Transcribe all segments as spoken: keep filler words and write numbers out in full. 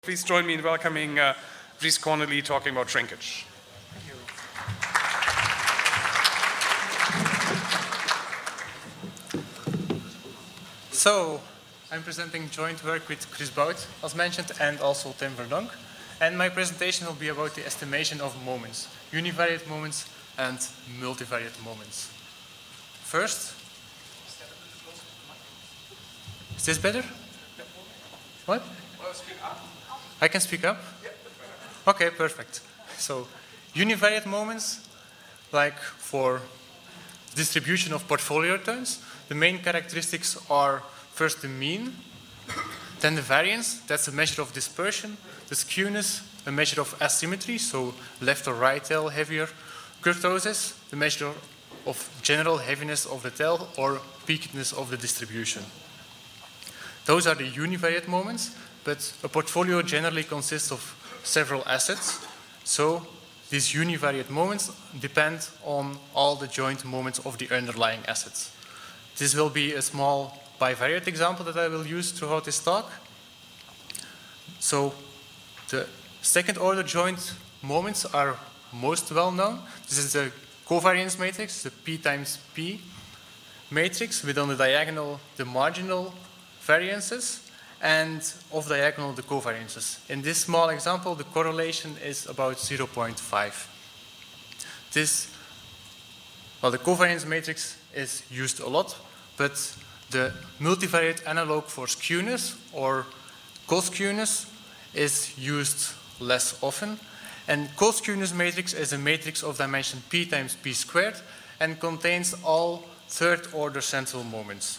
Please join me in welcoming uh, Dries Cornely talking about shrinkage. Thank you. So, I'm presenting joint work with Chris Bout, as mentioned, and also Tim Verdonk. And my presentation will be about the estimation of moments, univariate moments and multivariate moments. First, is this better? What? I can speak up? Okay, perfect. So, univariate moments, like for distribution of portfolio returns, the main characteristics are first the mean, then the variance, that's a measure of dispersion, the skewness, a measure of asymmetry, so left or right tail heavier, kurtosis, the measure of general heaviness of the tail or peakedness of the distribution. Those are the univariate moments. But a portfolio generally consists of several assets, so these univariate moments depend on all the joint moments of the underlying assets. This will be a small bivariate example that I will use throughout this talk. So the second order joint moments are most well known. This is the covariance matrix, the P times P matrix, with on the diagonal the marginal variances, and off diagonal the covariances. In this small example, the correlation is about zero point five. This, well, the covariance matrix is used a lot, but the multivariate analog for skewness or co-skewness is used less often. And co-skewness matrix is a matrix of dimension p times p squared and contains all third order central moments.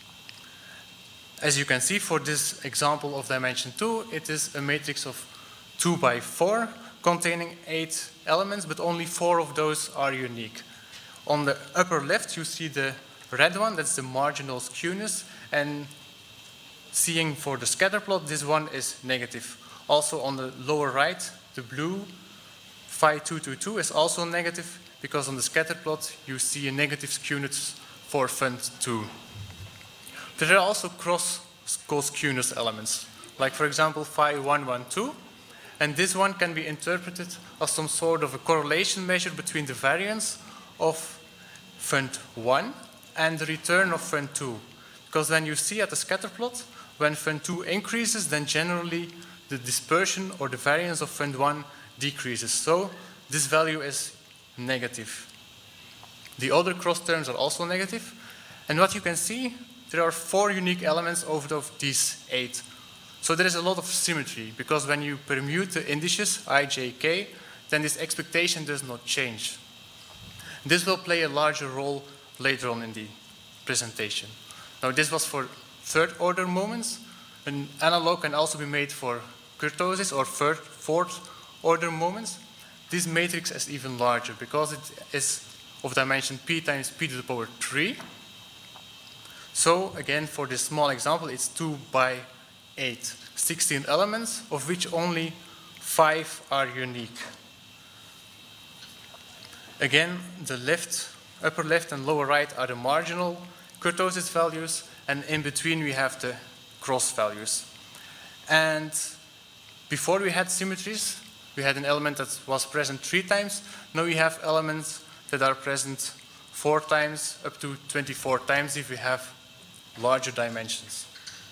As you can see, for this example of dimension two, it is a matrix of two by four containing eight elements, but only four of those are unique. On the upper left, you see the red one, that's the marginal skewness, and seeing for the scatter plot, this one is negative. Also on the lower right, the blue phi two two two is also negative, because on the scatter plot, you see a negative skewness for fund two. There are also cross co-skewness elements, like for example phi one one two, and this one can be interpreted as some sort of a correlation measure between the variance of fund one and the return of fund two. Because then you see at the scatter plot, when fund two increases, then generally the dispersion or the variance of fund one decreases. So this value is negative. The other cross terms are also negative, and what you can see, there are four unique elements out of these eight. So there is a lot of symmetry, because when you permute the indices I, j, k, then this expectation does not change. This will play a larger role later on in the presentation. Now this was for third order moments. An analog can also be made for kurtosis or third, fourth order moments. This matrix is even larger, because it is of dimension p times p to the power three. So again, for this small example, it's two by eight, sixteen elements, of which only five are unique. Again, the left, upper left and lower right are the marginal kurtosis values, and in between we have the cross values. And before we had symmetries, we had an element that was present three times. Now we have elements that are present four times, up to twenty-four times if we have larger dimensions.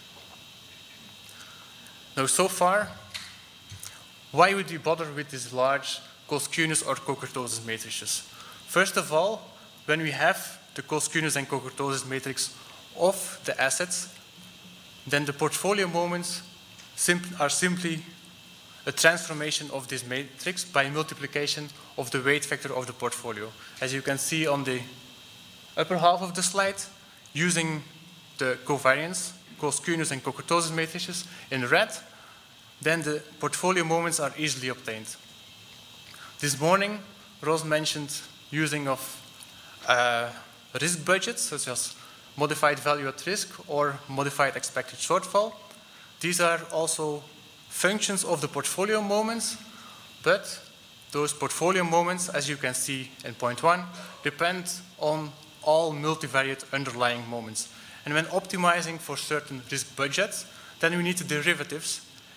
Now, so far, why would we bother with these large co-skewness or co-kurtosis matrices? First of all, when we have the co-skewness and co-kurtosis matrix of the assets, then the portfolio moments are simply a transformation of this matrix by multiplication of the weight vector of the portfolio. As you can see on the upper half of the slide, using the covariance, co-skewness and co-kurtosis matrices in red, then the portfolio moments are easily obtained. This morning, Ross mentioned using of uh, risk budgets, such as modified value at risk or modified expected shortfall. These are also functions of the portfolio moments, but those portfolio moments, as you can see in point one, depend on all multivariate underlying moments. And when optimizing for certain risk budgets, then we need the derivatives,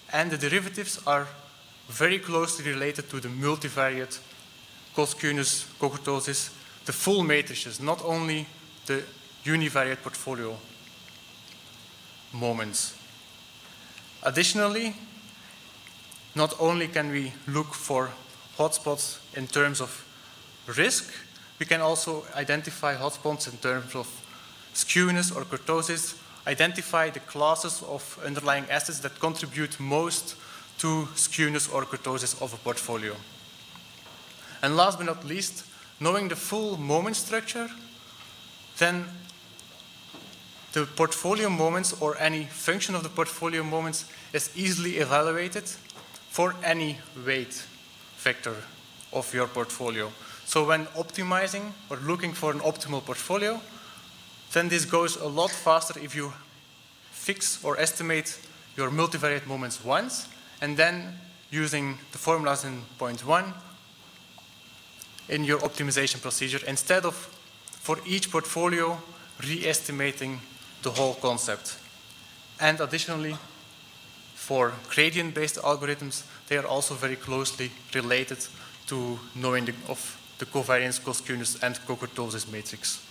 and the derivatives are very closely related to the multivariate cos-Cuneus, co-kurtosis, the full matrices, not only the univariate portfolio moments. Additionally, not only can we look for hotspots in terms of risk, we can also identify hotspots in terms of skewness or kurtosis, identify the classes of underlying assets that contribute most to skewness or kurtosis of a portfolio. And last but not least, knowing the full moment structure, then the portfolio moments or any function of the portfolio moments is easily evaluated for any weight vector of your portfolio. So when optimizing or looking for an optimal portfolio, then this goes a lot faster if you fix or estimate your multivariate moments once, and then using the formulas in point one in your optimization procedure, instead of for each portfolio re-estimating the whole concept. And additionally, for gradient-based algorithms, they are also very closely related to knowing the, of the covariance, cos-Cuneus, and co-kurtosis matrix.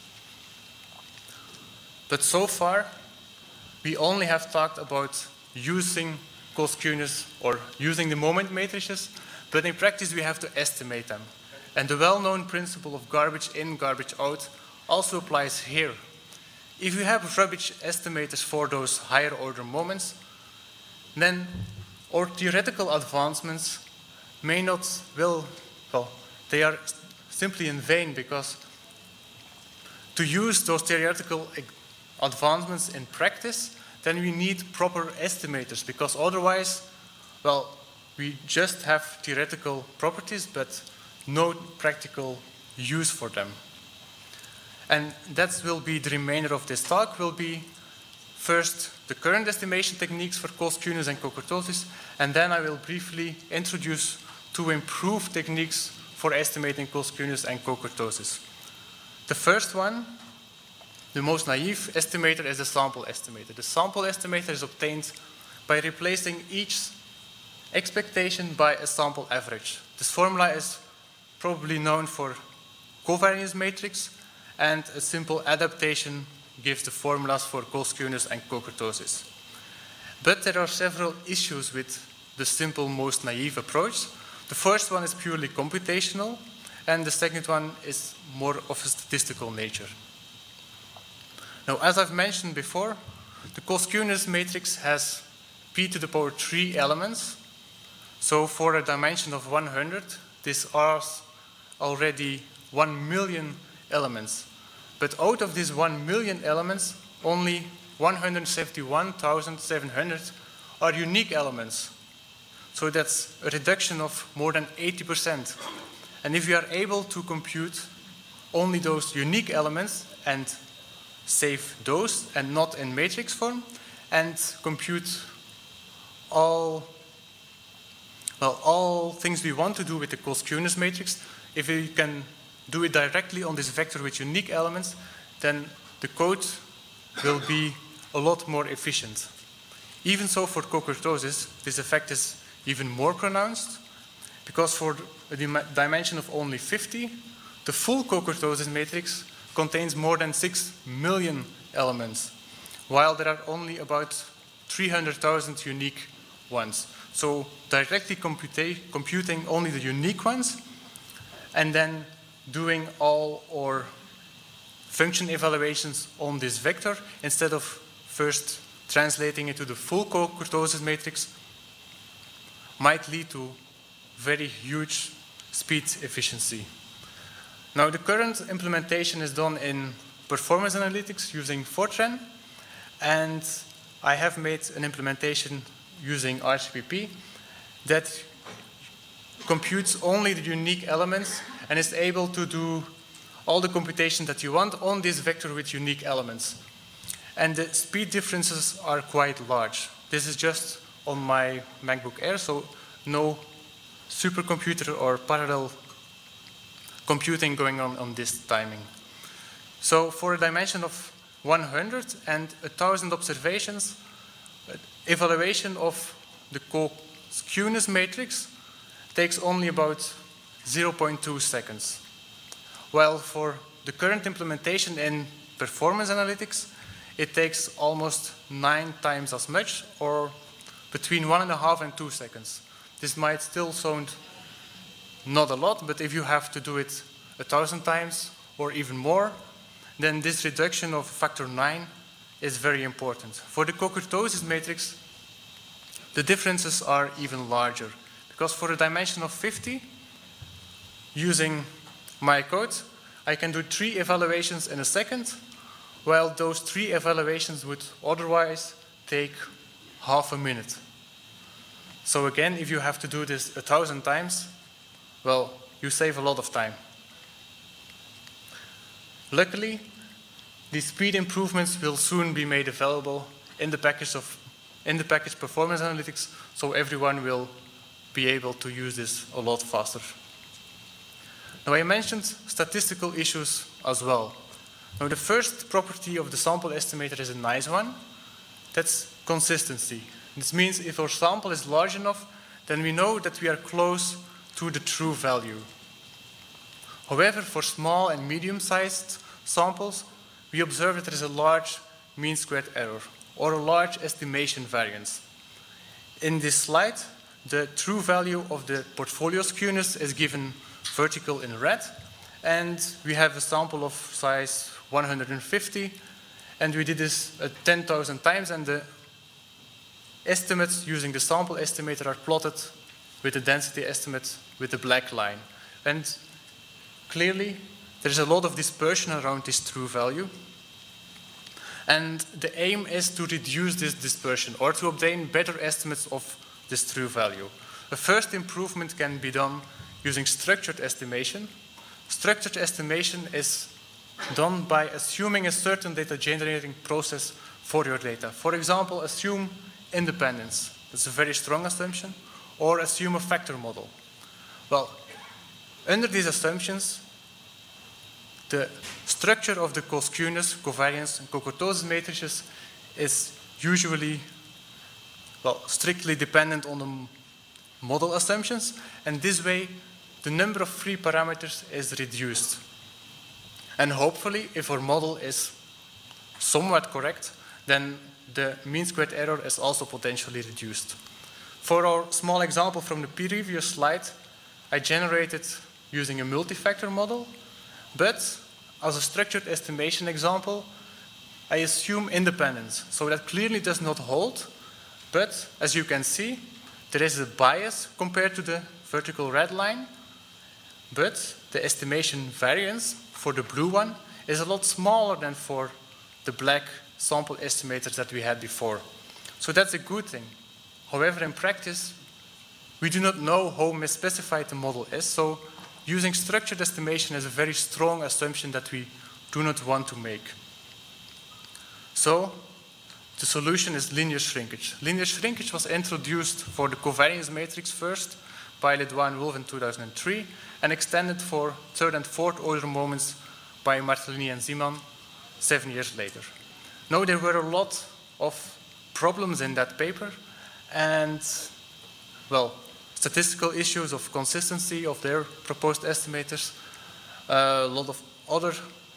But so far, we only have talked about using cos-Cuneus or using the moment matrices, but in practice we have to estimate them. And the well-known principle of garbage in, garbage out also applies here. If you have rubbish estimators for those higher order moments, then our theoretical advancements may not, will, well, they are simply in vain, because to use those theoretical advancements in practice, then we need proper estimators, because otherwise, well, we just have theoretical properties, but no practical use for them. And that will be the remainder of this talk, will be first the current estimation techniques for cos-Cuneus and co-kurtosis, and then I will briefly introduce two improved techniques for estimating cos-Cuneus and co-kurtosis. The first one, the most naive estimator, is the sample estimator. The sample estimator is obtained by replacing each expectation by a sample average. This formula is probably known for covariance matrix, and a simple adaptation gives the formulas for cos-Cuneus and co-kurtosis. But there are several issues with the simple, most naive approach. The first one is purely computational, and the second one is more of a statistical nature. Now, as I've mentioned before, the cos-Cuneus matrix has p to the power three elements. So for a dimension of one hundred, this has already one million elements. But out of these one million elements, only one hundred seventy-one thousand seven hundred are unique elements. So that's a reduction of more than eighty percent. And if you are able to compute only those unique elements and save those and not in matrix form, and compute all, well, all things we want to do with the cos-Cuneus matrix, if we can do it directly on this vector with unique elements, then the code will be a lot more efficient. Even so, for co-kurtosis, this effect is even more pronounced, because for a dim dimension of only fifty, the full co-kurtosis matrix contains more than six million elements, while there are only about three hundred thousand unique ones. So directly computing only the unique ones, and then doing all our function evaluations on this vector, instead of first translating it to the full co-kurtosis matrix, might lead to very huge speed efficiency. Now, the current implementation is done in performance analytics using Fortran, and I have made an implementation using R C P P that computes only the unique elements and is able to do all the computation that you want on this vector with unique elements. And the speed differences are quite large. This is just on my MacBook Air, so no supercomputer or parallel computing going on on this timing. So for a dimension of one hundred and one thousand observations, evaluation of the co-skewness matrix takes only about zero point two seconds. While for the current implementation in performance analytics, it takes almost nine times as much, or between one and a half and two seconds. This might still sound not a lot, but if you have to do it a thousand times or even more, then this reduction of factor nine is very important. For the co-kurtosis matrix, the differences are even larger, because for a dimension of fifty, using my code, I can do three evaluations in a second, while those three evaluations would otherwise take half a minute. So again, if you have to do this a thousand times, well, you save a lot of time. Luckily, these speed improvements will soon be made available in the package of in the package performance analytics, so everyone will be able to use this a lot faster. Now, I mentioned statistical issues as well. Now, the first property of the sample estimator is a nice one. That's consistency. This means if our sample is large enough, then we know that we are close to the true value. However, for small and medium-sized samples, we observe that there is a large mean squared error, or a large estimation variance. In this slide, the true value of the portfolio skewness is given vertical in red, and we have a sample of size one hundred fifty, and we did this uh, ten thousand times, and the estimates using the sample estimator are plotted with the density estimate with the black line. And clearly, there's a lot of dispersion around this true value. And the aim is to reduce this dispersion, or to obtain better estimates of this true value. The first improvement can be done using structured estimation. Structured estimation is done by assuming a certain data generating process for your data. For example, assume independence. That's a very strong assumption. Or assume a factor model. Well, under these assumptions, the structure of the co-skewness, covariance, and co-kurtosis matrices is usually, well, strictly dependent on the model assumptions, and this way the number of free parameters is reduced. And hopefully, if our model is somewhat correct, then the mean squared error is also potentially reduced. For our small example from the previous slide, I generated using a multi-factor model, but as a structured estimation example, I assume independence. So that clearly does not hold, but as you can see, there is a bias compared to the vertical red line, but the estimation variance for the blue one is a lot smaller than for the black sample estimators that we had before. So that's a good thing. However, in practice, we do not know how misspecified the model is, so using structured estimation is a very strong assumption that we do not want to make. So, the solution is linear shrinkage. Linear shrinkage was introduced for the covariance matrix first by Ledoux and Wolf in two thousand three, and extended for third and fourth order moments by Martellini and Zeeman seven years later. Now, there were a lot of problems in that paper, and, well, statistical issues of consistency of their proposed estimators, uh, a lot of other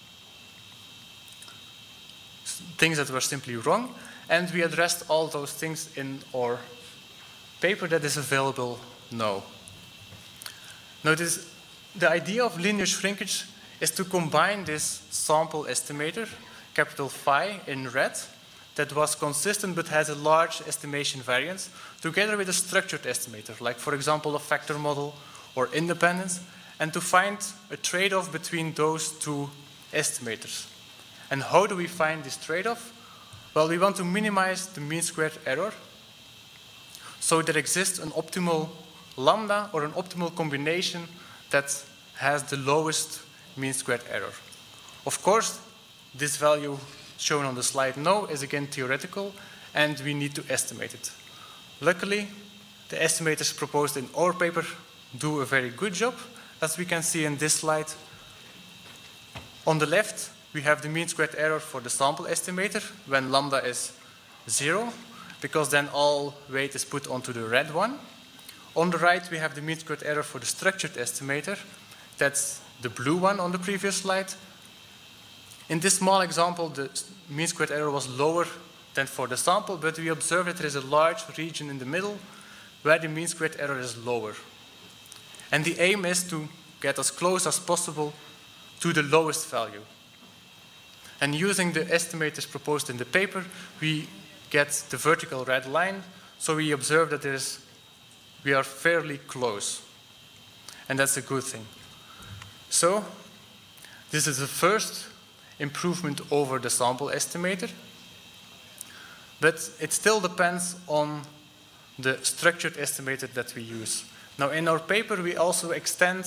things that were simply wrong, and we addressed all those things in our paper that is available now. Now, this, the idea of linear shrinkage is to combine this sample estimator, capital phi in red, that was consistent but has a large estimation variance, together with a structured estimator, like, for example, a factor model or independence, and to find a trade-off between those two estimators. And how do we find this trade-off? Well, we want to minimize the mean squared error, so there exists an optimal lambda or an optimal combination that has the lowest mean squared error. Of course, this value shown on the slide now is again theoretical, and we need to estimate it. Luckily, the estimators proposed in our paper do a very good job, as we can see in this slide. On the left, we have the mean squared error for the sample estimator when lambda is zero. because then all weight is put onto the red one. On the right, we have the mean squared error for the structured estimator. That's the blue one on the previous slide. In this small example, the mean squared error was lower than for the sample, but we observe that there is a large region in the middle where the mean squared error is lower. And the aim is to get as close as possible to the lowest value. And using the estimators proposed in the paper, we get the vertical red line, so we observe that there is, we are fairly close. And that's a good thing. So, this is the first improvement over the sample estimator, but it still depends on the structured estimator that we use. Now, in our paper, we also extend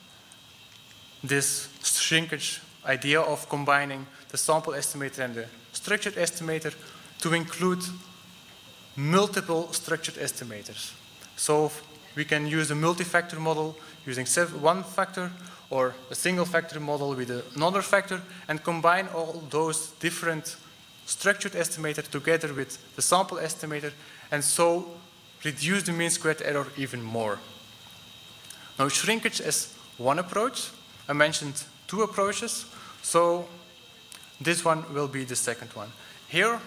this shrinkage idea of combining the sample estimator and the structured estimator to include multiple structured estimators. So we can use a multi-factor model using one factor or a single factor model with another factor and combine all those different structured estimators together with the sample estimator and so reduce the mean squared error even more. Now, shrinkage is one approach. I mentioned two approaches, so this one will be the second one. Here,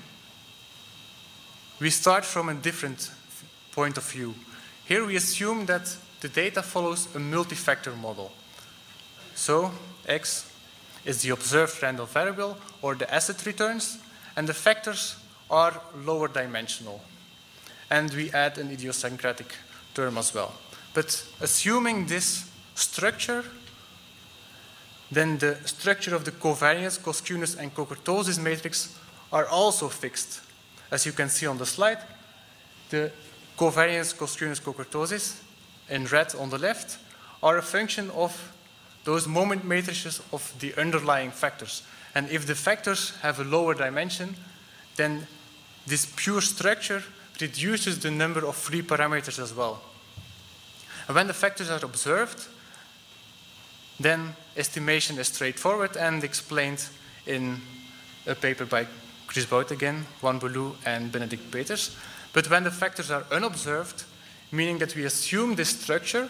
we start from a different point of view. Here we assume that the data follows a multi-factor model. So, X is the observed random variable or the asset returns, and the factors are lower dimensional. And we add an idiosyncratic term as well. But assuming this structure, then the structure of the covariance, coskewness, and cokurtosis matrix are also fixed. As you can see on the slide, the covariance, coskewness, cokurtosis, in red on the left, are a function of those moment matrices of the underlying factors. And if the factors have a lower dimension, then this pure structure reduces the number of free parameters as well. And when the factors are observed, then estimation is straightforward and explained in a paper by Chris Bout again, Juan Bouloux, and Benedict Peters. But when the factors are unobserved, meaning that we assume this structure,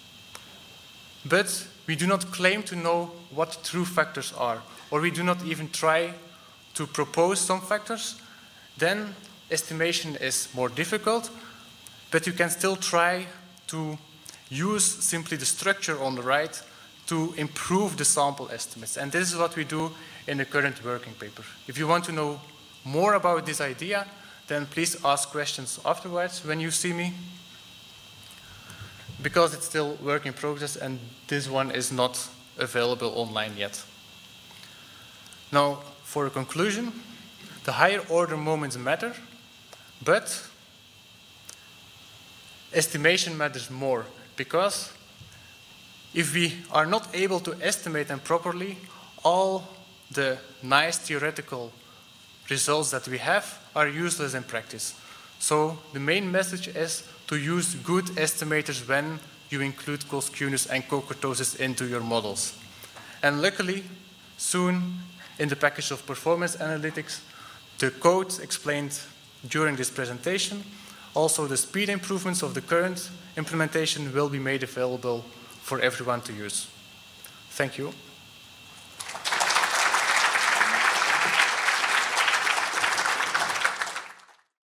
but we do not claim to know what true factors are, or we do not even try to propose some factors, then estimation is more difficult, but you can still try to use simply the structure on the right to improve the sample estimates. And this is what we do in the current working paper. If you want to know more about this idea, then please ask questions afterwards when you see me, because it's still work in progress and this one is not available online yet. Now, for a conclusion, the higher order moments matter, but estimation matters more, because if we are not able to estimate them properly, all the nice theoretical results that we have are useless in practice. So the main message is to use good estimators when you include coskewness and cokurtosis into your models. And luckily, soon in the package of performance analytics, the code explained during this presentation, also the speed improvements of the current implementation will be made available for everyone to use. Thank you.